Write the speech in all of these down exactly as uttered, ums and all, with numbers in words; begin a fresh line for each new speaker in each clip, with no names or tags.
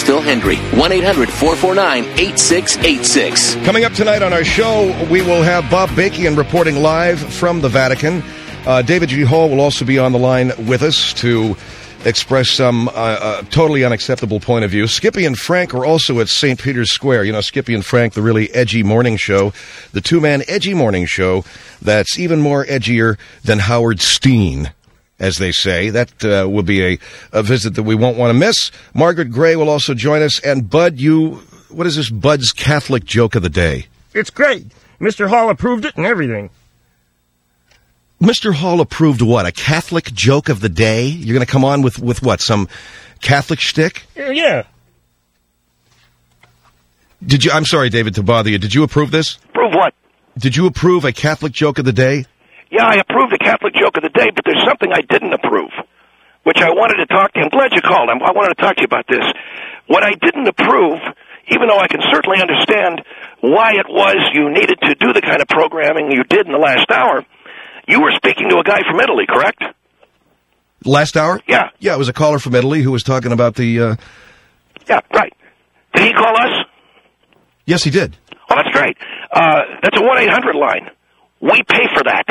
Phil Hendry. one eight hundred four four nine eight six eight six.
Coming up tonight on our show, we will have Bob Bakian reporting live from the Vatican. Uh, David G. Hall will also be on the line with us to express some uh, uh, totally unacceptable point of view. Skippy and Frank are also at Saint Peter's Square. You know, Skippy and Frank, the really edgy morning show, the two-man edgy morning show that's even more edgier than Howard Steen, as they say. That uh, will be a, a visit that we won't want to miss. Margaret Gray will also join us. And Bud, you, what is this Bud's Catholic joke of the day?
It's great. Mister Hall approved it and everything.
Mister Hall approved what? A Catholic joke of the day? You're going to come on with, with what? Some Catholic shtick?
Yeah.
Did you? I'm sorry, David, to bother you. Did you approve this?
Approve what?
Did you approve a Catholic joke of the day?
Yeah, I approved the Catholic joke of the day, but there's something I didn't approve, which I wanted to talk to you. I'm glad you called. I'm, I wanted to talk to you about this. What I didn't approve, even though I can certainly understand why it was you needed to do the kind of programming you did in the last hour, you were speaking to a guy from Italy, correct?
Last hour?
Yeah.
Yeah, it was a caller from Italy who was talking about the... Uh...
Yeah, right. Did he call us?
Yes, he did.
Oh, that's great. Uh, that's a one eight hundred line. We pay for that.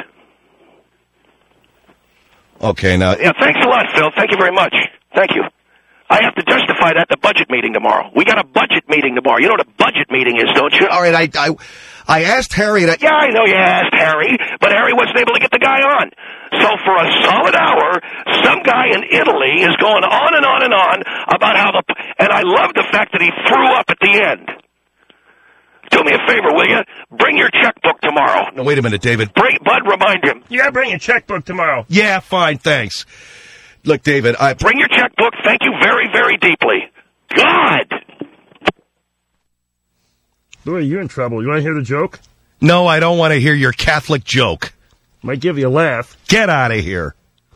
Okay, now...
Yeah, thanks a lot, Phil. Thank you very much. Thank you. I have to justify that at the budget meeting tomorrow. We got a budget meeting tomorrow. You know what a budget meeting is, don't you?
All right, I... I... I asked Harry... And I...
Yeah, I know you asked Harry, but Harry wasn't able to get the guy on. So for a solid hour, some guy in Italy is going on and on and on about how the... And I love the fact that he threw up at the end. Do me a favor, will you? Bring your checkbook tomorrow.
No, wait a minute, David.
Bring, Bud, remind him.
Yeah, bring your checkbook tomorrow.
Yeah, fine, thanks. Look, David, I...
Bring your checkbook. Thank you very, very deeply. God!
Boy, you're in trouble. You want to hear the joke?
No, I don't want to hear your Catholic joke.
Might give you a laugh.
Get out of here.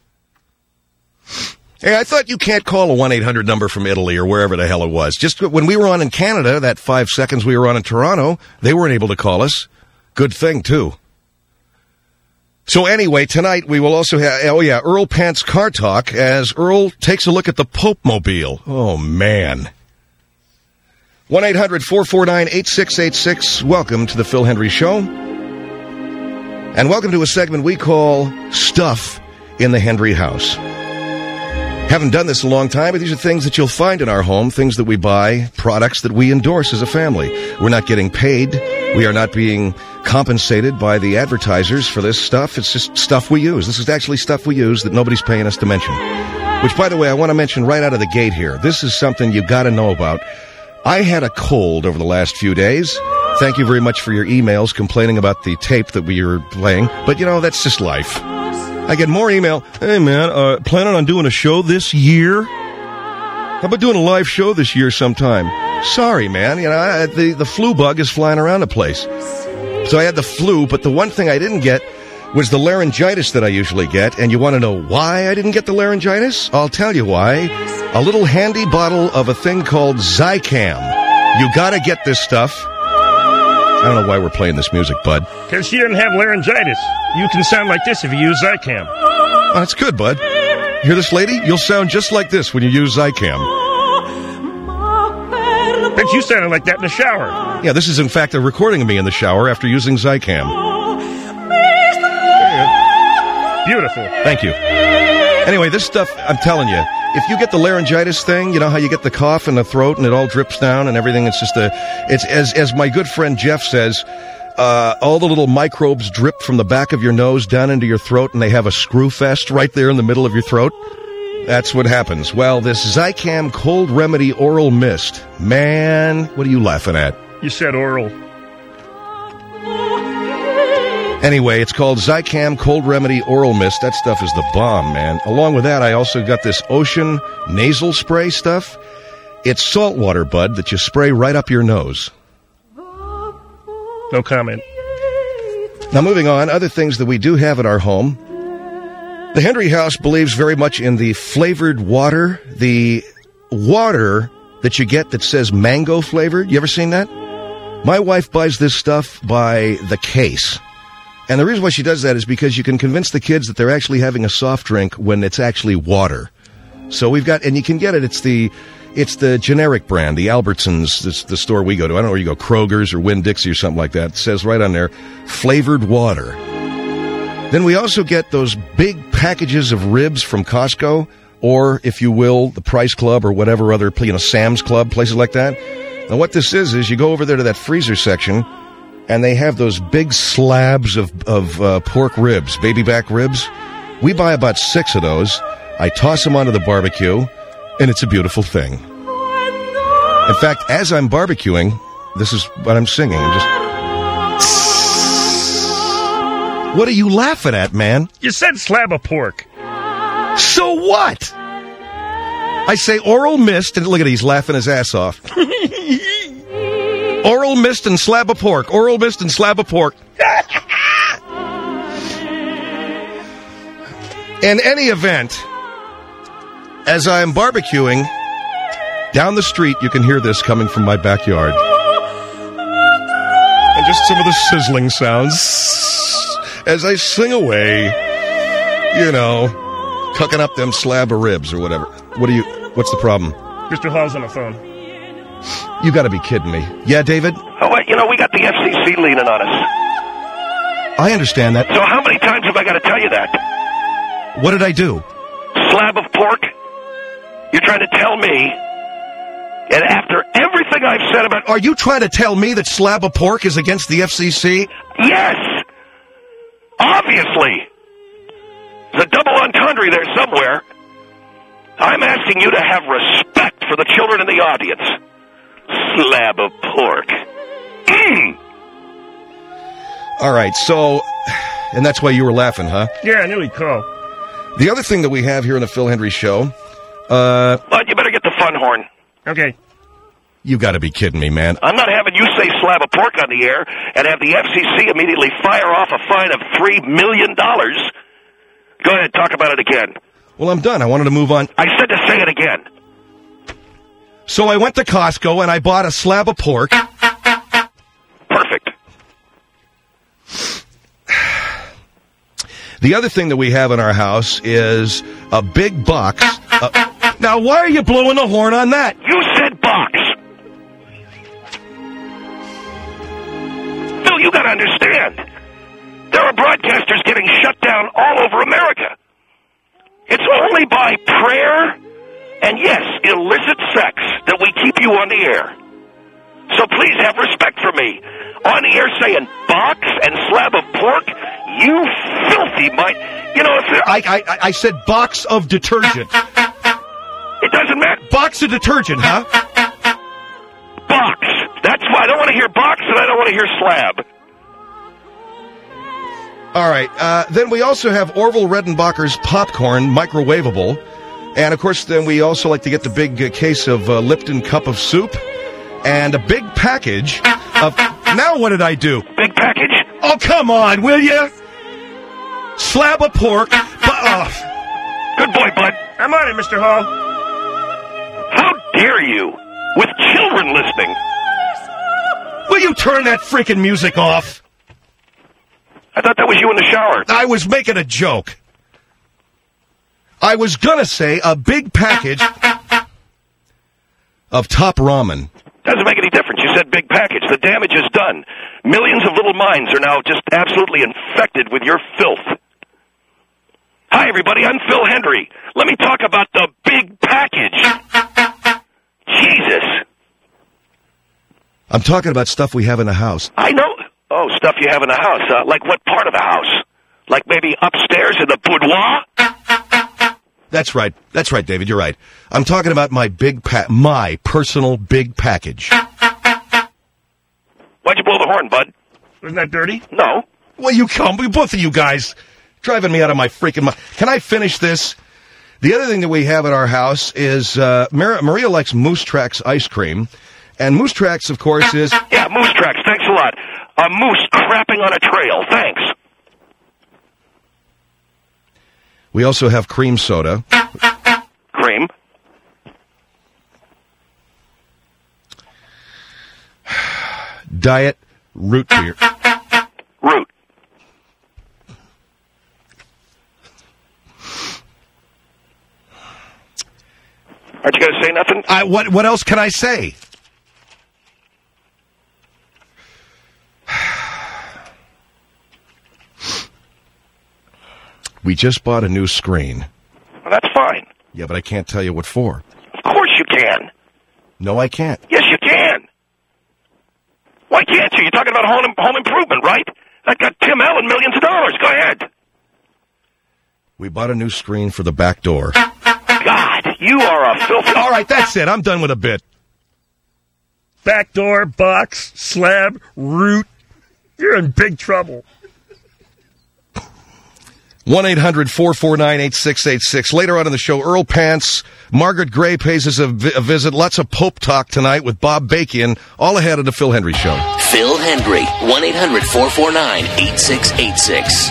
Hey, I thought you can't call a one eight hundred number from Italy or wherever the hell it was. Just when we were on in Canada, that five seconds we were on in Toronto, they weren't able to call us. Good thing, too. So anyway, tonight we will also have, oh yeah, Earl Pants Car Talk as Earl takes a look at the Pope Mobile. Oh, man. one eight hundred four four nine eight six eight six. Welcome to the Phil Hendry Show. And welcome to a segment we call Stuff in the Hendry House. Haven't done this in a long time, but these are things that you'll find in our home, things that we buy, products that we endorse as a family. We're not getting paid. We are not being compensated by the advertisers for this stuff. It's just stuff we use. This is actually stuff we use that nobody's paying us to mention. Which, by the way, I want to mention right out of the gate here. This is something you got to know about. I had a cold over the last few days. Thank you very much for your emails complaining about the tape that we were playing. But, you know, that's just life. I get more email. Hey, man, uh, planning on doing a show this year? How about doing a live show this year sometime? Sorry, man. You know, I, the, the flu bug is flying around the place. So I had the flu, but the one thing I didn't get was the laryngitis that I usually get. And you want to know why I didn't get the laryngitis? I'll tell you why. A little handy bottle of a thing called Zicam. You got to get this stuff. I don't know why we're playing this music, Bud.
Because she doesn't have laryngitis. You can sound like this if you use Zicam.
Oh, that's good, Bud. Hear this, lady? You'll sound just like this when you use Zicam.
Bet you sounded like that in the shower.
Yeah, this is, in fact, a recording of me in the shower after using Zicam.
Beautiful.
Thank you. Anyway, this stuff, I'm telling you, if you get the laryngitis thing, you know how you get the cough in the throat and it all drips down and everything, it's just a, it's, as, as my good friend Jeff says, uh, all the little microbes drip from the back of your nose down into your throat and they have a screw fest right there in the middle of your throat. That's what happens. Well, this Zicam Cold Remedy Oral Mist, man, what are you laughing at?
You said oral.
Anyway, it's called Zicam Cold Remedy Oral Mist. That stuff is the bomb, man. Along with that, I also got this Ocean nasal spray stuff. It's saltwater, Bud, that you spray right up your nose.
No comment.
Now, moving on, other things that we do have at our home. The Hendry House believes very much in the flavored water. The water that you get that says mango flavored. You ever seen that? My wife buys this stuff by the case. And the reason why she does that is because you can convince the kids that they're actually having a soft drink when it's actually water. So we've got, and you can get it, it's the, It's the generic brand, the Albertsons, this, the store we go to. I don't know where you go, Kroger's or Winn-Dixie or something like that. It says right on there, flavored water. Then we also get those big packages of ribs from Costco, or, if you will, the Price Club or whatever other, you know, Sam's Club, places like that. And what this is, is you go over there to that freezer section, and they have those big slabs of, of uh, pork ribs, baby back ribs. We buy about six of those. I toss them onto the barbecue, and it's a beautiful thing. In fact, as I'm barbecuing, this is what I'm singing. I'm just... What are you laughing at, man?
You said slab of pork.
So what? I say oral mist, and look at it, he's laughing his ass off. Oral mist and slab of pork. Oral mist and slab of pork. In any event, as I'm barbecuing, down the street, you can hear this coming from my backyard. And just some of the sizzling sounds as I sing away, you know, cooking up them slab of ribs or whatever. What do you, what's the problem?
Mister Hall's on the phone.
You gotta be kidding me. Yeah, David?
Oh, wait, you know, we got the F C C leaning on us.
I understand that.
So how many times have I got to tell you that?
What did I do?
Slab of pork? You're trying to tell me, and after everything I've said about...
Are you trying to tell me that slab of pork is against the F C C?
Yes! Obviously! There's a double entendre there somewhere. I'm asking you to have respect for the children in the audience. Slab of pork. Mm.
All right, so... And that's why you were laughing, huh?
Yeah, I knew he'd call.
The other thing that we have here on the Phil Hendry Show... Uh,
but you better get the fun horn.
Okay.
You got to be kidding me, man.
I'm not having you say slab of pork on the air and have the F C C immediately fire off a fine of three million dollars. Go ahead, talk about it again.
Well, I'm done. I wanted to move on.
I said to say it again.
So I went to Costco and I bought a slab of pork.
Perfect.
The other thing that we have in our house is a big box. Uh, now, why are you blowing the horn on that?
You said box. Phil, you got to understand. There are broadcasters getting shut down all over America. It's only by prayer and, yes, illicit sex that we keep you on the air. So please have respect for me. On the air saying box and slab of pork, you filthy might... You know, if
I, I, I said box of detergent.
It doesn't matter.
Box of detergent, huh?
Box. That's why I don't want to hear box and I don't want to hear slab.
All right. Uh, then we also have Orville Redenbacher's popcorn, microwavable. And, of course, then we also like to get the big uh, case of uh, Lipton cup of soup. And a big package of... Now what did I do?
Big package?
Oh, come on, will you? Slab of pork. But, oh.
Good boy, bud.
I'm on it, Mister Hall.
How dare you? With children listening.
Will you turn that freaking music off?
I thought that was you in the shower.
I was making a joke. I was gonna say a big package of Top Ramen.
Doesn't make any difference. You said big package. The damage is done. Millions of little minds are now just absolutely infected with your filth. Hi, everybody. I'm Phil Hendry. Let me talk about the big package. Jesus.
I'm talking about stuff we have in the house.
I know. Oh, stuff you have in the house. Uh, like what part of the house? Like maybe upstairs in the boudoir?
That's right. That's right, David. You're right. I'm talking about my big pa- my personal big package.
Why'd you blow the horn, bud?
Wasn't that dirty?
No.
Well, you come, both of you guys, driving me out of my freaking mind. Can I finish this? The other thing that we have at our house is uh, Mar- Maria likes Moose Tracks ice cream, and Moose Tracks, of course, is
yeah, Moose Tracks. Thanks a lot. A moose crapping on a trail. Thanks.
We also have cream soda.
Cream.
Diet root beer.
Root. Aren't you going to say nothing?
I, what, what else can I say? We just bought a new screen.
Well, that's fine.
Yeah, but I can't tell you what for.
Of course you can.
No, I can't.
Yes, you can. Why can't you? You're talking about home, home improvement, right? That got Tim Allen millions of dollars. Go ahead.
We bought a new screen for the back door.
God, you are a filthy...
All right, that's it. I'm done with a bit.
Backdoor, box, slab, root. You're in big trouble.
one eight hundred four four nine eight six eight six. Later on in the show, Earl Pants, Margaret Gray pays us a, vi- a visit. Lots of Pope talk tonight with Bob Bacon, all ahead of the Phil Hendry Show.
Phil Hendry, one eight hundred four four nine eight six eight six.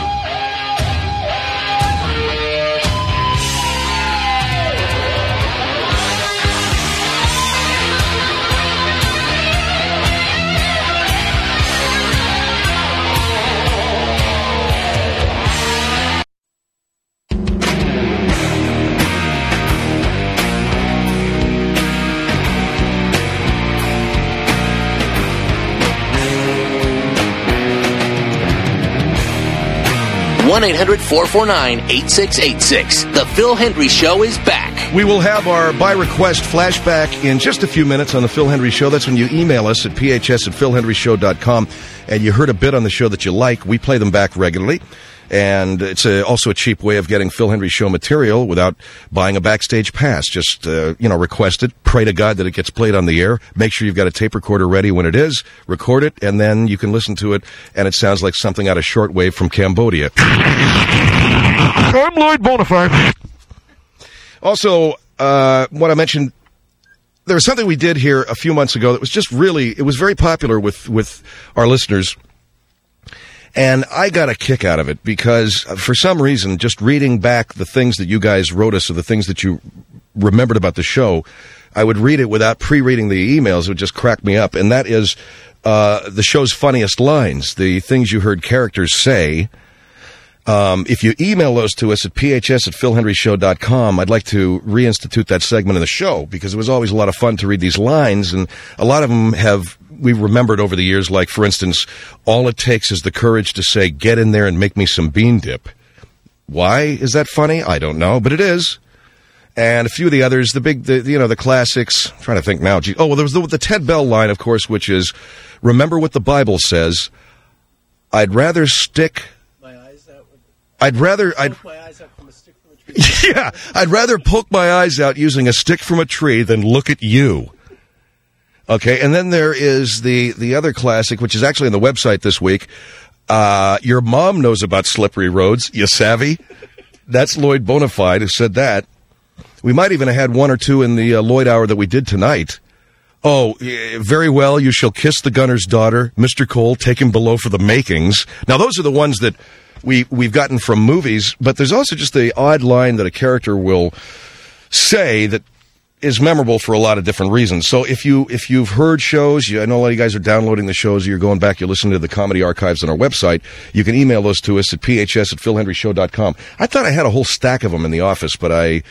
one eight hundred four four nine eight six eight six. The Phil Hendry Show is back.
We will have our by request flashback in just a few minutes on the Phil Hendry Show. That's when you email us at p h s at phil hendry show dot com and you heard a bit on the show that you like. We play them back regularly. And it's a, also a cheap way of getting Phil Hendry Show material without buying a backstage pass. Just, uh, you know, request it. Pray to God that it gets played on the air. Make sure you've got a tape recorder ready when it is. Record it, and then you can listen to it, and it sounds like something out of Shortwave from Cambodia. I'm Lloyd Bonafide. Also, uh, what I mentioned, there was something we did here a few months ago that was just really, it was very popular with, with our listeners. And I got a kick out of it because, for some reason, just reading back the things that you guys wrote us or the things that you remembered about the show, I would read it without pre-reading the emails. It would just crack me up. And that is uh, the show's funniest lines, the things you heard characters say. Um, if you email those to us at p h s at phil hendry show dot com, I'd like to reinstitute that segment in the show because it was always a lot of fun to read these lines, and a lot of them have we remembered over the years, like, for instance, all it takes is the courage to say, get in there and make me some bean dip. Why is that funny? I don't know, but it is. And a few of the others, the big, the, you know, the classics. I'm trying to think now. Gee, oh, well, there was the, the Ted Bell line, of course, which is, remember what the Bible says. I'd rather stick... I'd rather, I'd, my eyes out from a stick from a tree. Yeah, I'd rather poke my eyes out using a stick from a tree than look at you. Okay, and then there is the, the other classic, which is actually on the website this week. Uh, your mom knows about slippery roads, you savvy? That's Lloyd Bonafide who said that. We might even have had one or two in the uh, Lloyd Hour that we did tonight. Oh, very well, you shall kiss the gunner's daughter. Mister Cole, take him below for the makings. Now, those are the ones that we, we've gotten from movies, but there's also just the odd line that a character will say that is memorable for a lot of different reasons. So if, you, if you've heard shows, you, I know a lot of you guys are downloading the shows, you're going back, you're listening to the comedy archives on our website, you can email those to us at p h s at phil hendry show dot com. I thought I had a whole stack of them in the office, but I...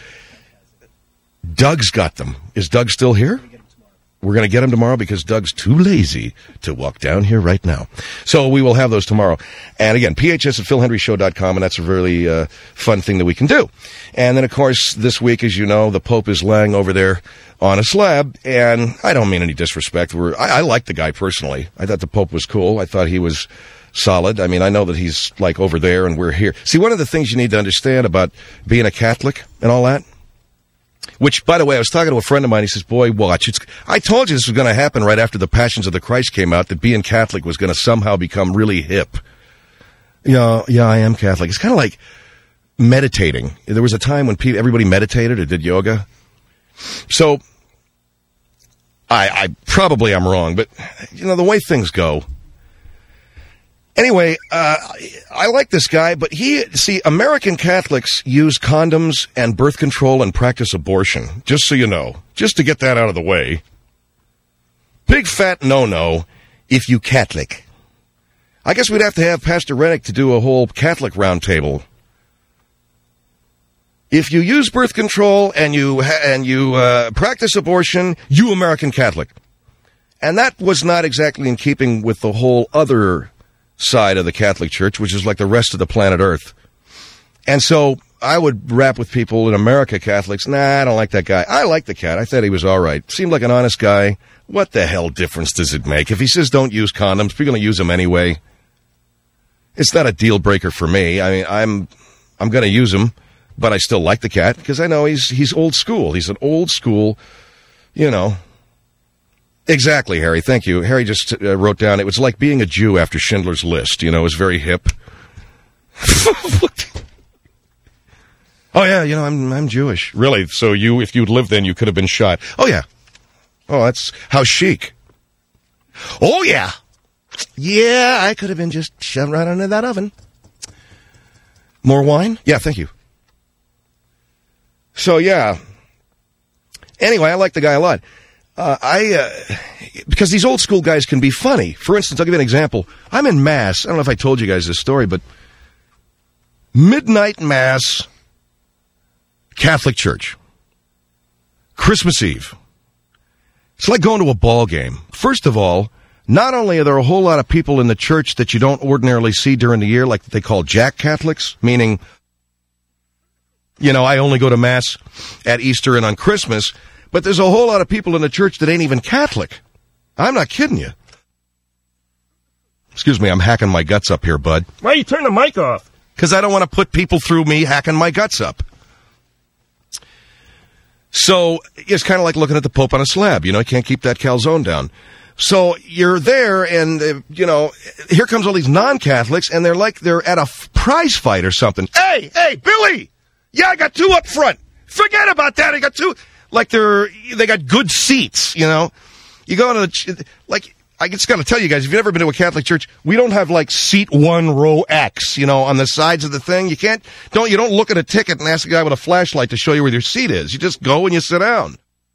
Doug's got them. Is Doug still here? We're going to get him tomorrow because Doug's too lazy to walk down here right now. So we will have those tomorrow. And again, p h s at phil hendry show dot com, and that's a really uh, fun thing that we can do. And then, of course, this week, as you know, the Pope is laying over there on a slab, and I don't mean any disrespect. We're, I, I like the guy personally. I thought the Pope was cool. I thought he was solid. I mean, I know that he's, like, over there and we're here. See, one of the things you need to understand about being a Catholic and all that, which, by the way, I was talking to a friend of mine. He says, boy, watch. It's, I told you this was going to happen right after the Passions of the Christ came out, that being Catholic was going to somehow become really hip. Yeah, yeah, I am Catholic. It's kind of like meditating. There was a time when people, everybody meditated or did yoga. So, I, I probably am wrong, but, you know, the way things go. Anyway, uh, I like this guy, but he, see, American Catholics use condoms and birth control and practice abortion, just so you know, just to get that out of the way. Big fat no-no if you Catholic. I guess we'd have to have Pastor Rennick to do a whole Catholic roundtable. If you use birth control and you ha- and you uh, practice abortion, you American Catholic. And that was not exactly in keeping with the whole other side of the Catholic Church, which is like the rest of the planet Earth. And so I would rap with people in America Catholics. Nah, I don't like that guy. I like the cat. I thought he was all right. Seemed like an honest guy. What the hell difference does it make? If he says don't use condoms, we're going to use them anyway. It's not a deal breaker for me. I mean, I'm I'm going to use them. But I still like the cat because I know he's he's old school. He's an old school, you know. Exactly, Harry. Thank you. Harry just uh, wrote down, it was like being a Jew after Schindler's List. You know, it was very hip. Oh, yeah, you know, I'm I'm Jewish. Really? So you, if you'd lived then, you could have been shot. Oh, yeah. Oh, that's how chic. Oh, yeah. Yeah, I could have been just shoved right under that oven. More wine? Yeah, thank you. So, yeah. Anyway, I like the guy a lot. Uh, I, uh, because these old school guys can be funny. For instance, I'll give you an example. I'm in Mass. I don't know if I told you guys this story, but midnight Mass, Catholic Church, Christmas Eve. It's like going to a ball game. First of all, not only are there a whole lot of people in the church that you don't ordinarily see during the year, like they call Jack Catholics, meaning, you know, I only go to Mass at Easter and on Christmas, but there's a whole lot of people in the church that ain't even Catholic. I'm not kidding you. Excuse me, I'm hacking my guts up here, bud.
Why you turn the mic off?
Because I don't want to put people through me hacking my guts up. So it's kind of like looking at the Pope on a slab. You know, you can't keep that calzone down. So you're there, and, uh, you know, here comes all these non-Catholics, and they're like they're at a f- prize fight or something. Hey, hey, Billy! Yeah, I got two up front. Forget about that. I got two. Like they're, they got good seats, you know. You go into the, like, I just got to tell you guys, if you've ever been to a Catholic church, we don't have like seat one, row X, you know, on the sides of the thing. You can't, don't, you don't look at a ticket and ask a guy with a flashlight to show you where your seat is. You just go and you sit down.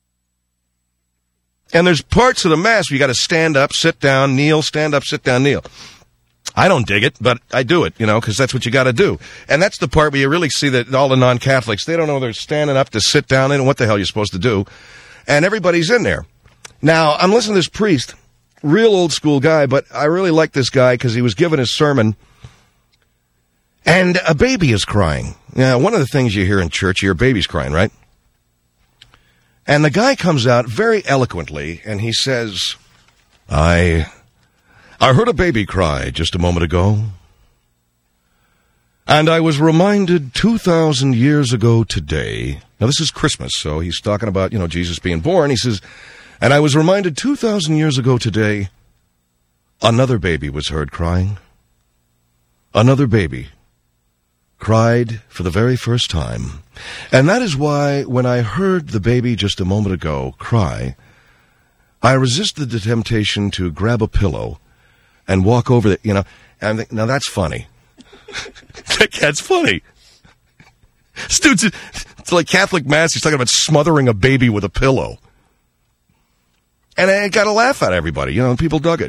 And there's parts of the Mass where you got to stand up, sit down, kneel, stand up, sit down, kneel. I don't dig it, but I do it, you know, because that's what you got to do. And that's the part where you really see that all the non-Catholics, they don't know they're standing up to sit down and what the hell you're supposed to do. And everybody's in there. Now, I'm listening to this priest, real old school guy, but I really like this guy because he was giving his sermon. And a baby is crying. Now, one of the things you hear in church, you hear babies crying, right? And the guy comes out very eloquently, and he says, I... I heard a baby cry just a moment ago, and I was reminded two thousand years ago today. Now, this is Christmas, so he's talking about, you know, Jesus being born. He says, and I was reminded two thousand years ago today, another baby was heard crying. Another baby cried for the very first time. And that is why when I heard the baby just a moment ago cry, I resisted the temptation to grab a pillow and walk over the, you know, and think, now that's funny. That's funny. Dude's, it's like Catholic Mass. He's talking about smothering a baby with a pillow. And I got a laugh out of everybody, you know, and people dug it.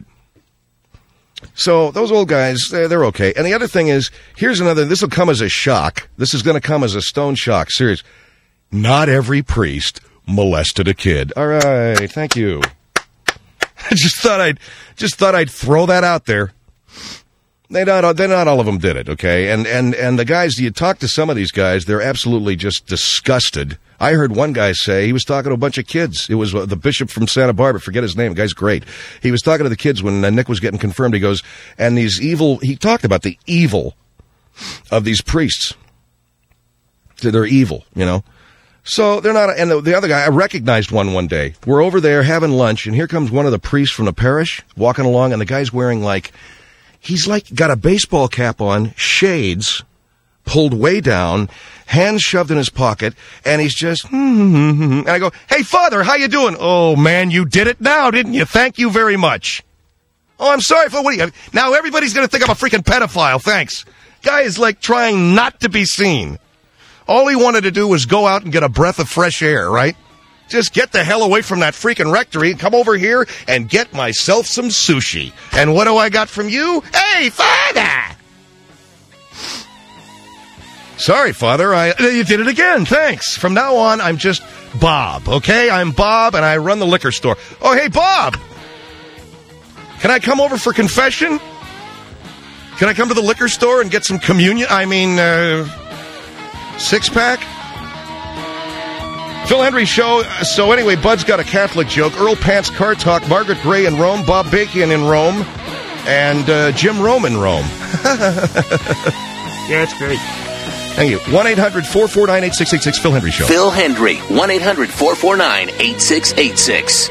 So those old guys, they're, they're okay. And the other thing is, here's another, this will come as a shock. This is going to come as a stone shock. Serious. Not every priest molested a kid. All right. Thank you. I just thought I'd just thought I'd throw that out there. They not they not all of them did it, okay? And and and the guys, you talk to some of these guys, they're absolutely just disgusted. I heard one guy say he was talking to a bunch of kids. It was uh, the bishop from Santa Barbara. Forget his name. The guy's great. He was talking to the kids when uh, Nick was getting confirmed. He goes, and these evil. He talked about the evil of these priests. They're evil, you know. So they're not, and the, the other guy, I recognized one one day. We're over there having lunch, and here comes one of the priests from the parish walking along, and the guy's wearing like, he's like got a baseball cap on, shades pulled way down, hands shoved in his pocket, and he's just, mm-hmm. And I go, hey, Father, how you doing? Oh, man, you did it now, didn't you? Thank you very much. Oh, I'm sorry for what are you, now everybody's going to think I'm a freaking pedophile, thanks. Guy is like trying not to be seen. All he wanted to do was go out and get a breath of fresh air, right? Just get the hell away from that freaking rectory and come over here and get myself some sushi. And what do I got from you? Hey, Father! Sorry, Father. I you did it again. Thanks. From now on, I'm just Bob, okay? I'm Bob, and I run the liquor store. Oh, hey, Bob! Can I come over for confession? Can I come to the liquor store and get some communion? I mean, uh, six-pack? Phil Hendrie Show. So anyway, Bud's got a Catholic joke. Earl Pants Car Talk. Margaret Gray in Rome. Bob Bacon in Rome. And uh, Jim Rome in Rome.
Yeah, it's great.
Thank you. one eight hundred four four nine eight six eight six. Phil Hendrie Show.
Phil Hendrie. one eight hundred four four nine eight six eight six.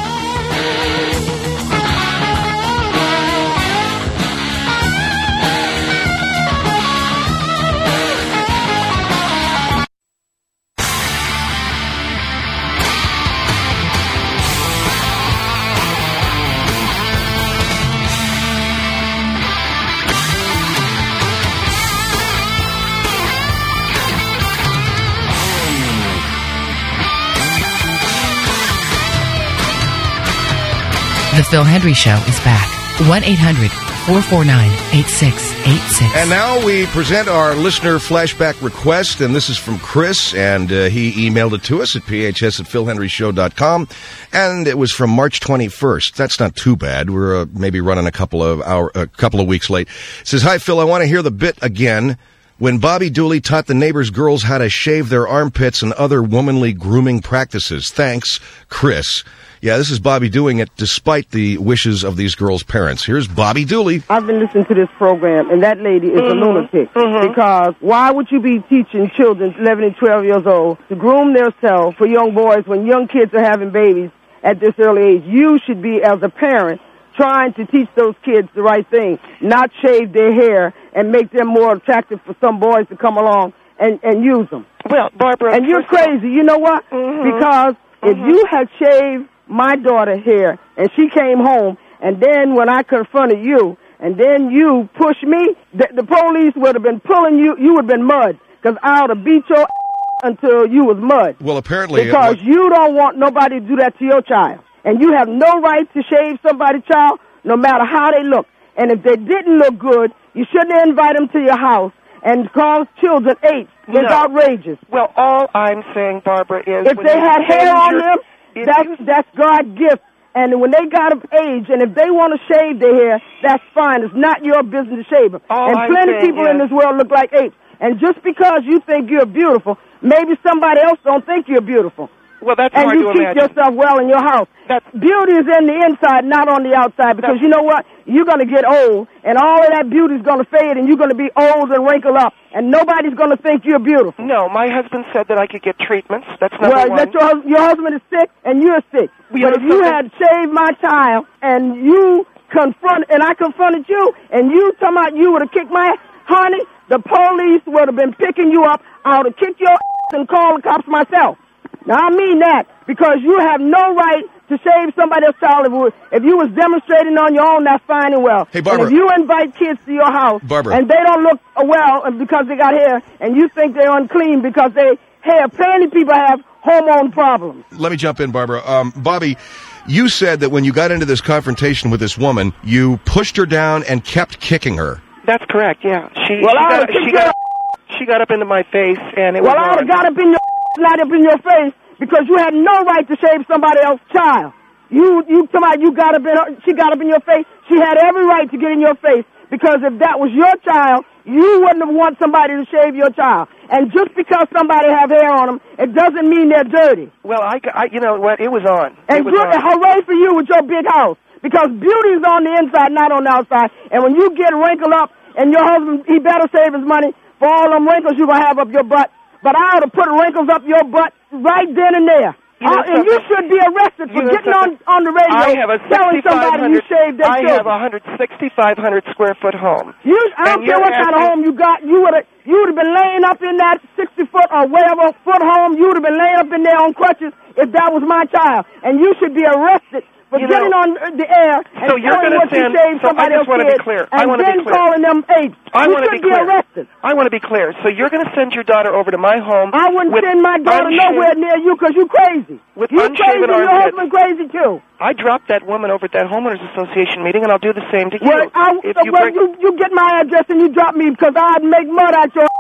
The Phil Hendrie Show is back. one eight hundred four four nine eight six eight six.
And now we present our listener flashback request, and this is from Chris, and uh, he emailed it to us at p h s at phil hendrie show dot com, and it was from March twenty-first. That's not too bad. We're uh, maybe running a couple of hour, a couple of weeks late. It says, "Hi, Phil. I want to hear the bit again when Bobby Dooley taught the neighbors' girls how to shave their armpits and other womanly grooming practices. Thanks, Chris." Yeah, this is Bobby doing it despite the wishes of these girls' parents. Here's Bobby Dooley.
I've been listening to this program, and that lady is mm-hmm. a lunatic. Mm-hmm. Because why would you be teaching children, eleven and twelve years old, to groom themselves for young boys when young kids are having babies at this early age? You should be, as a parent, trying to teach those kids the right thing, not shave their hair and make them more attractive for some boys to come along and, and use them.
Well, Barbara...
And you're crazy. You know what? Mm-hmm. Because mm-hmm. if you had shaved my daughter hair, and she came home, and then when I confronted you, and then you pushed me, the, the police would have been pulling you, you would have been mud, because I would have beat your until you was mud.
Well, apparently...
Because
uh,
you don't want nobody to do that to your child. And you have no right to shave somebody's child, no matter how they look. And if they didn't look good, you shouldn't invite them to your house and cause children AIDS. It's
no.
outrageous.
Well, all I'm saying, Barbara, is...
If they had hair on them, That's you, that's God's gift. And when they got of age, and if they want to shave their hair, that's fine. It's not your business to shave them.
All
and
I'm
plenty of people
is,
in this world look like apes. And just because you think you're beautiful, maybe somebody else don't think you're beautiful.
Well, that's
and
hard
you
to
keep
imagine.
yourself well in your house.
That's,
beauty is in the inside, not on the outside. Because you know what? You're going to get old, and all of that beauty is going to fade, and you're going to be old and wrinkle up, and nobody's going to think you're beautiful.
No, my husband said that I could get treatments. That's number
well,
one.
That your, your husband is sick, and you're sick.
We
but if you had shaved my child, and you confront, and I confronted you, and you talking about you would have kicked my ass, honey, the police would have been picking you up. I would have kicked your ass and called the cops myself. Now, I mean that, because you have no right to shave somebody else's child. If you was demonstrating on your own, that's fine and well.
Hey, Barbara.
And if you invite kids to your house,
Barbara.
and they don't look well because they got hair, and you think they're unclean because they hair, plenty of people have hormone problems.
Let me jump in, Barbara. Um, Bobby, you said that when you got into this confrontation with this woman, you pushed her down and kept kicking her.
That's correct, yeah. She,
well,
she,
I
got, she, got, she got up into my face, and it
well,
was
I would have got up in your not up in your face, because you had no right to shave somebody else's child. You, you, somebody, you got up in her, she got up in your face. She had every right to get in your face, because if that was your child, you wouldn't have want somebody to shave your child. And just because somebody have hair on them, it doesn't mean they're dirty.
Well, I, I you know what, it was on.
And
it was
good,
on.
hooray for you with your big house, because beauty is on the inside, not on the outside. And when you get wrinkled up, and your husband, he better save his money for all them wrinkles you're going to have up your butt. But I ought to put wrinkles up your butt right then and there. You know, uh, and you should be arrested for getting on, on the radio
I have a
telling somebody you shaved their
I
children.
have a sixty-five hundred square foot home.
You, I don't care what kind of home you got. You would have you would have been laying up in that sixty foot or whatever foot home. You would have been laying up in there on crutches if that was my child. And you should be arrested for
you
getting
know,
on the air and
so you're
telling what
send,
you shaved
so
somebody
I just
else's
want to
kid
be clear.
and
I want to
then
be clear.
calling them apes.
I
you
want to
should
be
be
clear.
arrested.
I want to be clear. So you're going to send your daughter over to my home.
I wouldn't
with
send my daughter
unshaved,
nowhere near you because you crazy.
With
you crazy and your
armpits.
husband crazy too.
I dropped that woman over at that homeowners association meeting, and I'll do the same to you.
Well, I,
if you,
well
bring...
you, you get my address and you drop me because I'd make mud out your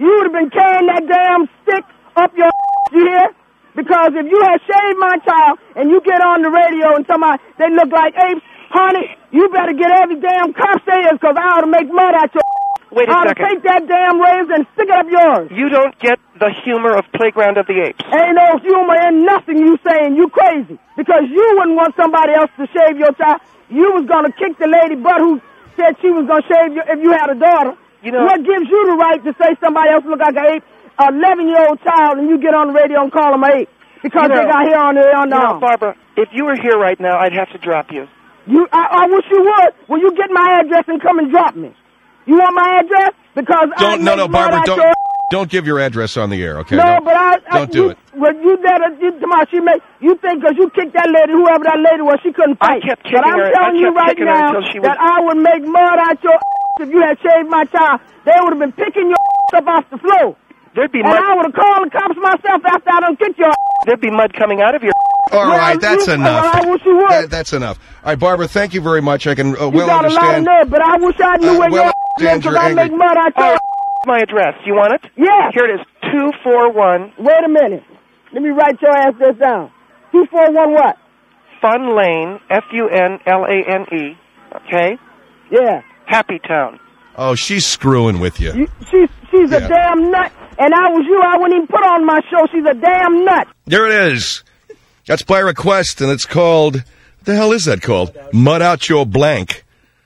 you would have been carrying that damn stick up your ass, you hear? Because if you had shaved my child and you get on the radio and somebody, they look like apes, honey, you better get every damn cop there is because I ought to make mud out your ass.
Wait a
I ought to
second.
take that damn razor and stick it up yours.
You don't get the humor of Playground of the Apes.
Ain't no humor in nothing you saying. You crazy. Because you wouldn't want somebody else to shave your child. You was going to kick the lady butt who said she was going to shave you if you had a daughter.
You know,
what gives you the right to say somebody else look like an ape? An eleven-year-old child, and you get on the radio and call them an ape because
you know,
they got hair on their on
you know,
arm.
Barbara, if you were here right now, I'd have to drop you.
You, I, I wish you would. Will you get my address and come and drop me? You want my address? Because I
Don't, no, no,
make mud
Barbara,
out
don't,
your-
don't give your address on the air, okay?
No,
Don't-
but I, I
don't do
you,
it.
Well, you let her, you, tomorrow she make, you think because you kicked that lady, whoever that lady was, she couldn't
I
fight.
kept
but I'm
kicking her-
telling
I
you
kept
right
kicking her
now
until she was-
that I would make mud out your ass if you had shaved my child. They would have been picking your ass up off the floor.
There'd be
And
mud.
I would have called the cops myself after I done kicked your ass.
There'd be mud coming out of your.
All
Well,
right, that's
you-
enough.
well, I wish you would.
That- that's enough. All right, Barbara, thank you very much. I can uh,
You
well
got
understand.
a lot of nerve, but I wish I knew
Uh,
where
well,
your ass
understand
lives because
you're
I make
angry.
mud out your
Oh,
ass.
my address. You want it?
Yeah.
Here it is. Two four one
Wait a minute. Let me write your ass this down. two four one what?
Fun Lane. F U N L A N E. Okay.
Yeah.
Happy Town.
Oh, she's screwing with you.
You, she's she's
Yeah.
a damn nut. And I was you, I wouldn't even put on my show. She's a damn nut.
There it is. That's by request, and it's called, what the hell is that called? Mud Out Your Blank.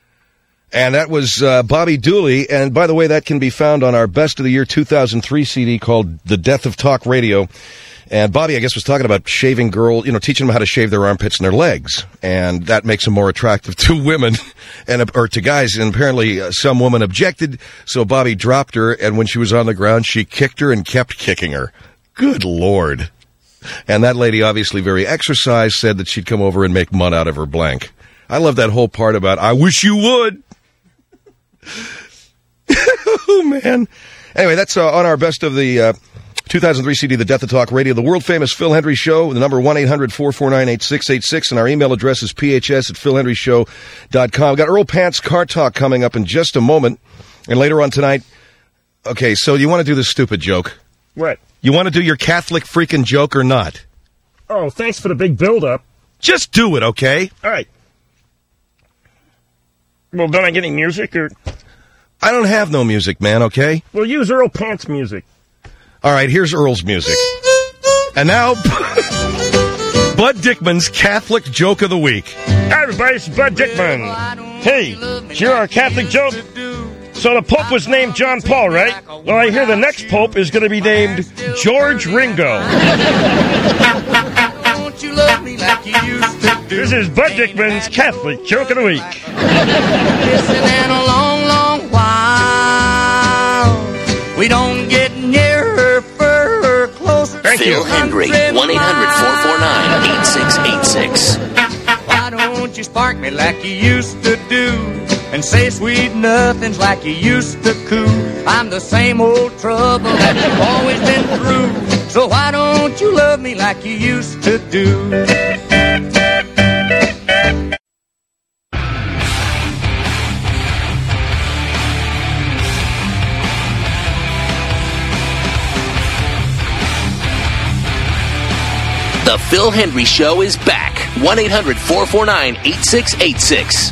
And that was uh, Bobby Dooley. And by the way, that can be found on our Best of the Year two thousand three C D called The Death of Talk Radio. And Bobby, I guess, was talking about shaving girls, you know, teaching them how to shave their armpits and their legs. And that makes them more attractive to women and or to guys. And apparently uh, some woman objected, so Bobby dropped her. And when she was on the ground, she kicked her and kept kicking her. Good Lord. And that lady, obviously very exercised, said that she'd come over and make mud out of her blank. I love that whole part about, I wish you would. Oh, man. Anyway, that's uh, on our Best of the uh, two thousand three C D, The Death of Talk Radio, the world-famous Phil Hendry Show. The number one eight hundred four four nine eight six eight six, and our email address is p h s at phil hendry show dot com. We've got Earl Pants Car Talk coming up in just a moment. And later on tonight, okay, so you want to do this stupid joke?
What?
You want to do your Catholic freaking joke or not?
Oh, thanks for the big build-up.
Just do it, okay?
All right. Well, don't I get any music? Or
I don't have no music, man, okay?
Well, use Earl Pants music.
All right, here's Earl's music. And now, Bud Dickman's Catholic Joke of the Week.
Hi, everybody, it's Bud Dickman. Hey, here our Catholic joke. So the Pope was named John Paul, right? Well, I hear the next Pope is going to be named George Ringo. This is Bud Dickman's Catholic Joke of the Week.
In a long, long while, we don't get nearer, further, closer.
Thank
Phil
you.
Hendry, one eight hundred four four nine eight six eight six.
Why don't you spark me like you used to do? And say sweet nothings like you used to coo. I'm the same old trouble that you've always been through. So why don't you love me like you used to do?
The Phil Hendry Show is back. one eight hundred four four nine eight six eight six.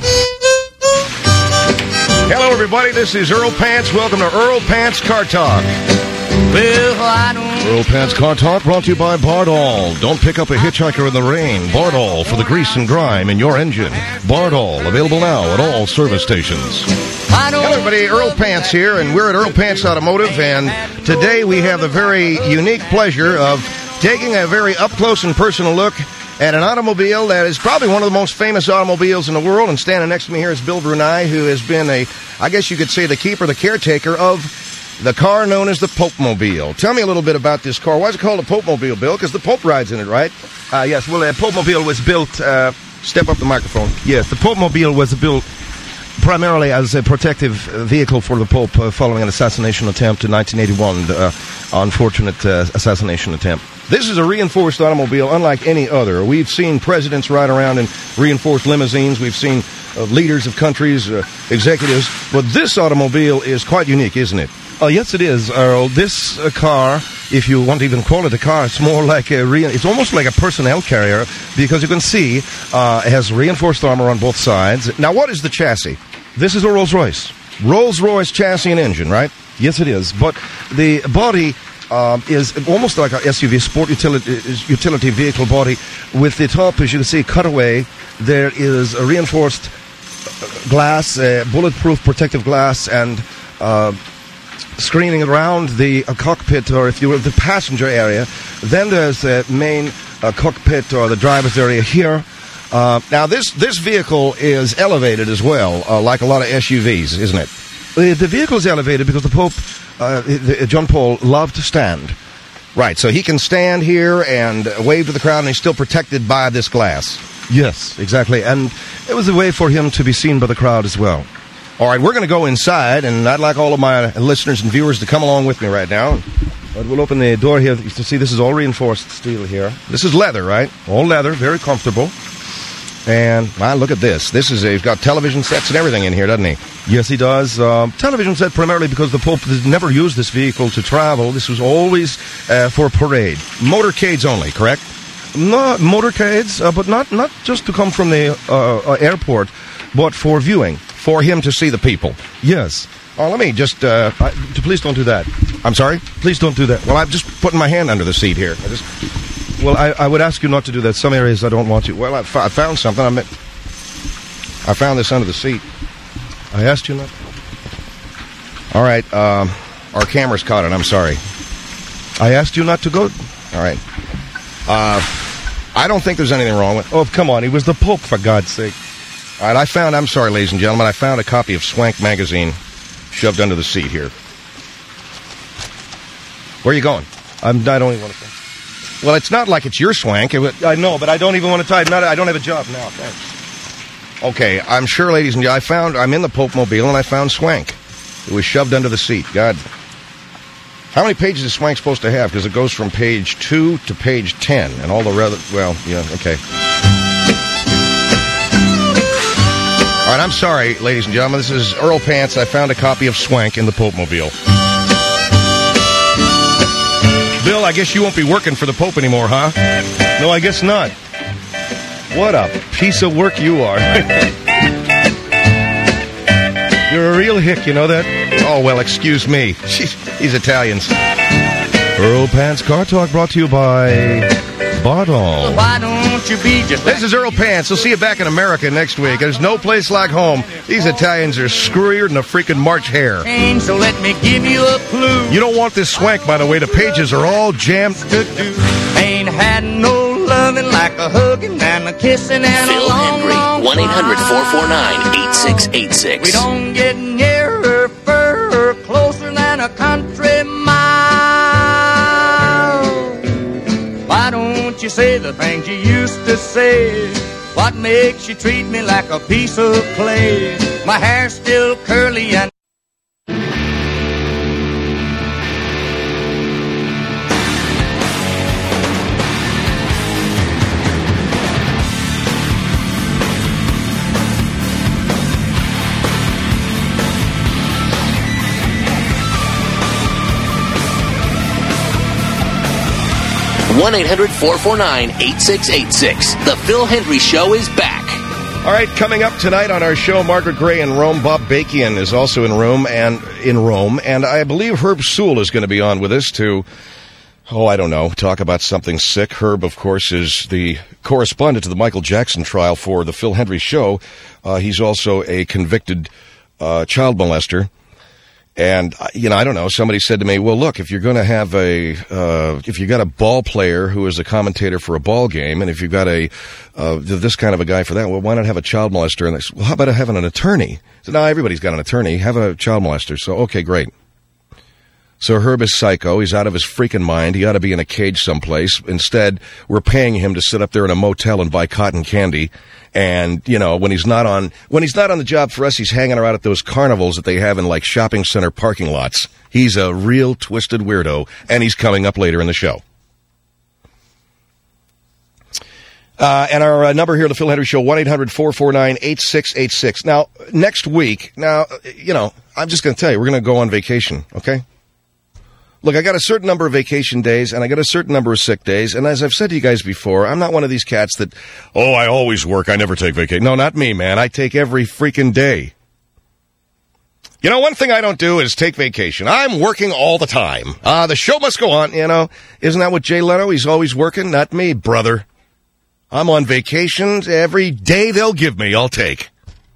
Hello, everybody. This is Earl Pants. Welcome to Earl Pants Car Talk.
Well, I don't.
Earl Pants Car Talk brought to you by Bardol. Don't pick up a hitchhiker in the rain. Bardol for the grease and grime in your engine. Bardol, available now at all service stations. Hello, everybody. Earl Pants here, and we're at Earl Pants Automotive, and today we have the very unique pleasure of taking a very up-close and personal look at an automobile that is probably one of the most famous automobiles in the world. And standing next to me here is Bill Brunei, who has been a, I guess you could say, the keeper, the caretaker of the car known as the Pope-mobile. Tell me a little bit about this car. Why is it called a Pope-mobile, Bill? Because the Pope rides in it, right?
Uh, yes, well, the Pope-mobile was built... Uh,
Step up the microphone.
yes, the Pope-mobile was built primarily as a protective vehicle for the Pope uh, following an assassination attempt in nineteen eighty-one, the uh, unfortunate uh, assassination attempt.
This is a reinforced automobile unlike any other. We've seen presidents ride around in reinforced limousines. We've seen uh, leaders of countries, uh, executives. But this automobile is quite unique, isn't it?
Oh, yes, it is, Earl. This uh, car, if you want to even call it a car, it's more like a re- it's almost like a personnel carrier, because you can see uh, it has reinforced armor on both sides. Now, what is the chassis? This is a Rolls-Royce. Rolls-Royce chassis and engine, right? Yes, it is. But the body um, is almost like a S U V, sport utility, utility vehicle body, with the top, as you can see, cutaway. There is a reinforced glass, uh, bulletproof protective glass, and uh, screening around the uh, cockpit, or if you will, the passenger area. Then there's the main uh, cockpit or the driver's area here. Uh, now, this, this vehicle is elevated as well, uh, like a lot of S U Vs, isn't it? Uh, the vehicle is elevated because the Pope, uh, the, John Paul, loved to stand. Right, so he can stand here and wave to the crowd, and he's still protected by this glass. Yes, exactly. And it was a way for him to be seen by the crowd as well. All right, we're going to go inside, and I'd like all of my listeners and viewers to come along with me right now. But we'll open the door here. You can see this is all reinforced steel here. This is leather, right? All leather, very comfortable. And, wow, look at this. This is a, he's got television sets and everything in here, doesn't he? Yes, he does. Um, television set primarily because the Pope never used this vehicle to travel. This was always uh, for parade. Motorcades only, correct? No, motorcades, uh, but not, not just to come from the uh, uh, airport, but for viewing. For him to see the people. Yes. Oh, let me just, uh, I, please don't do that. I'm sorry? Please don't do that. Well, I'm just putting my hand under the seat here. I just, well, I, I would ask you not to do that. Some areas I don't want you. Well, I, f- I found something. I, meant, I found this under the seat. I asked you not. All right. Um, our camera's caught it. I'm sorry. I asked you not to go. All right. Uh, I don't think there's anything wrong with. Oh, come on. He was the Pope, for God's sake. All right, I found, I'm sorry, ladies and gentlemen, I found a copy of Swank magazine shoved under the seat here. Where are you going? I'm, I don't even want to. Well, it's not like it's your Swank. It, I know, but I don't even want to tie it. Not, I don't have a job now, thanks. Okay, I'm sure, ladies and gentlemen, I found, I'm in the Pope Mobile, and I found Swank. It was shoved under the seat. God. How many pages is Swank supposed to have? Because it goes from page two to page ten, and all the rather, well, yeah, okay. All right, I'm sorry, ladies and gentlemen. This is Earl Pants. I found a copy of Swank in the Pope Mobile. Bill, I guess you won't be working for the Pope anymore, huh? No, I guess not. What a piece of work you are. You're a real hick, you know that? Oh, well, excuse me. He's Italians. Earl Pants Car Talk brought to you by Bardol.
Why don't you be just
This is Earl Pants. We'll see you back in America next week. There's no place like home. These Italians are screwier than a freaking March hare.
So let me give you a clue.
You don't want this Swank, by the way. The pages are all jammed.
To do. Ain't had no loving like a hugging and a kissing and
Phil
a long,
Hendry,
long
one eight hundred four four nine eight six eight six.
We don't get nearer, further, closer than a country mile. Why don't you say the things you used to say? What makes you treat me like a piece of clay? My hair's still curly and
one eight hundred four four nine eight six eight six. The Phil Hendry Show is back.
All right, coming up tonight on our show, Margaret Gray in Rome. Bob Bakian is also in Rome, and in Rome, and I believe Herb Sewell is going to be on with us to, oh, I don't know, talk about something sick. Herb, of course, is the correspondent to the Michael Jackson trial for the Phil Hendry Show. Uh, he's also a convicted uh, child molester. And, you know, I don't know, somebody said to me, well, look, if you're going to have a, uh, if you got a ball player who is a commentator for a ball game, and if you've got a, uh, this kind of a guy for that, well, why not have a child molester? And they said, well, how about having an attorney? So now everybody's got an attorney. Have a child molester. So, okay, great. So Herb is psycho. He's out of his freaking mind. He ought to be in a cage someplace. Instead, we're paying him to sit up there in a motel and buy cotton candy. And, you know, when he's not on, when he's not on the job for us, he's hanging around at those carnivals that they have in, like, shopping center parking lots. He's a real twisted weirdo, and he's coming up later in the show. Uh, and our uh, number here, the Phil Hendry Show, one eight hundred four four nine eight six eight six. Now, next week, now, you know, I'm just going to tell you, we're going to go on vacation, okay? Look, I got a certain number of vacation days, and I got a certain number of sick days, and as I've said to you guys before, I'm not one of these cats that, oh, I always work, I never take vacation. No, not me, man. I take every freaking day. You know, one thing I don't do is take vacation. I'm working all the time. Uh, the show must go on, you know. Isn't that what Jay Leno? He's always working? Not me, brother. I'm on vacation. Every day they'll give me, I'll take.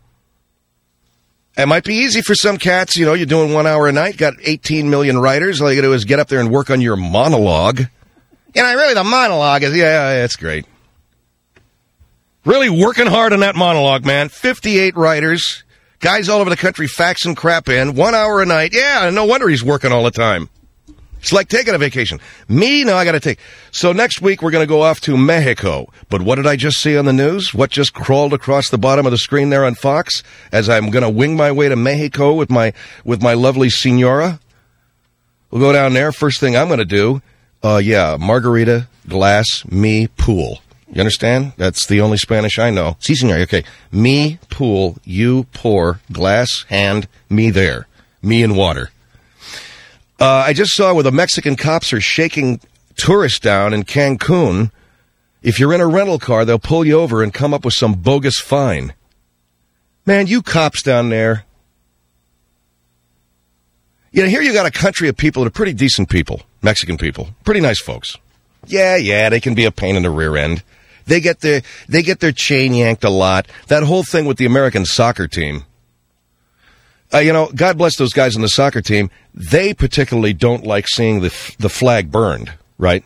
It might be easy for some cats. You know, you're doing one hour a night, got eighteen million writers. All you got to do is get up there and work on your monologue. You know, really, the monologue is, yeah, yeah, it's great. Really working hard on that monologue, man. fifty-eight writers, guys all over the country faxing crap in, one hour a night. Yeah, no wonder he's working all the time. It's like taking a vacation. Me, no, I got to take. So next week we're going to go off to Mexico. But what did I just see on the news? What just crawled across the bottom of the screen there on Fox? As I'm going to wing my way to Mexico with my with my lovely senora. We'll go down there. First thing I'm going to do, uh, yeah, margarita, glass, me, pool. You understand? That's the only Spanish I know. Si, senor. Okay. Me, pool, you, pour, glass, hand, me there. Me and water. Uh, I just saw where the Mexican cops are shaking tourists down in Cancun. If you're in a rental car, they'll pull you over and come up with some bogus fine. Man, you cops down there. You know, here you got a country of people that are pretty decent people, Mexican people, pretty nice folks. Yeah, yeah, they can be a pain in the rear end. They get their, they get their chain yanked a lot. That whole thing with the American soccer team. Uh, you know, God bless those guys on the soccer team. They particularly don't like seeing the the flag burned, right?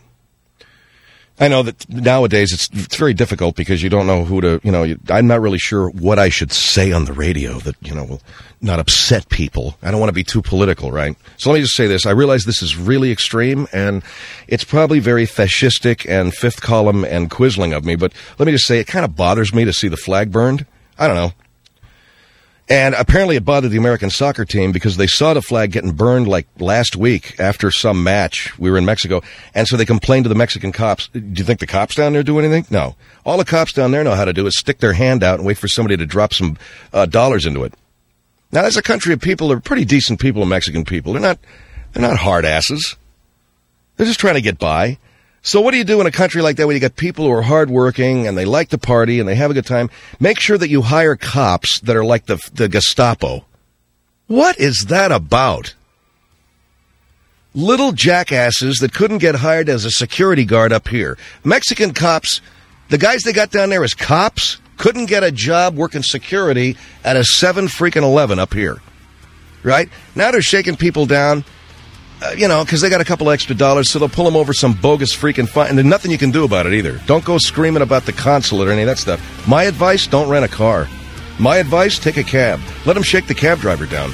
I know that nowadays it's, it's very difficult because you don't know who to, you know, you, I'm not really sure what I should say on the radio that, you know, will not upset people. I don't want to be too political, right? So let me just say this. I realize this is really extreme, and it's probably very fascistic and fifth column and Quisling of me, but let me just say it kind of bothers me to see the flag burned. I don't know. And apparently it bothered the American soccer team because they saw the flag getting burned like last week after some match. We were in Mexico. And so they complained to the Mexican cops. Do you think the cops down there do anything? No. All the cops down there know how to do is stick their hand out and wait for somebody to drop some uh, dollars into it. Now, that's a country of people that are pretty decent people, Mexican people. They're not, they're not hard asses. They're just trying to get by. So what do you do in a country like that where you got people who are hardworking and they like to party and they have a good time? Make sure that you hire cops that are like the, the Gestapo. What is that about? Little jackasses that couldn't get hired as a security guard up here. Mexican cops, the guys they got down there as cops, couldn't get a job working security at a seven freaking eleven up here. Right? Now they're shaking people down. Uh, you know, because they got a couple extra dollars, so they'll pull them over some bogus freaking fine. And there's nothing you can do about it either. Don't go screaming about the consulate or any of that stuff. My advice, don't rent a car. My advice, take a cab. Let them shake the cab driver down.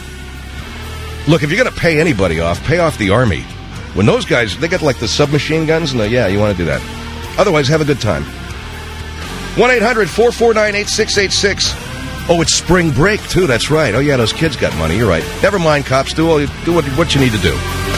Look, if you're going to pay anybody off, pay off the Army. When those guys, they got like the submachine guns, and the, yeah, you want to do that. Otherwise, have a good time. one eight hundred four four nine eight six eight six. Oh, it's spring break, too. That's right. Oh, yeah, those kids got money. You're right. Never mind, cops. Do, all, do what, what you need to do.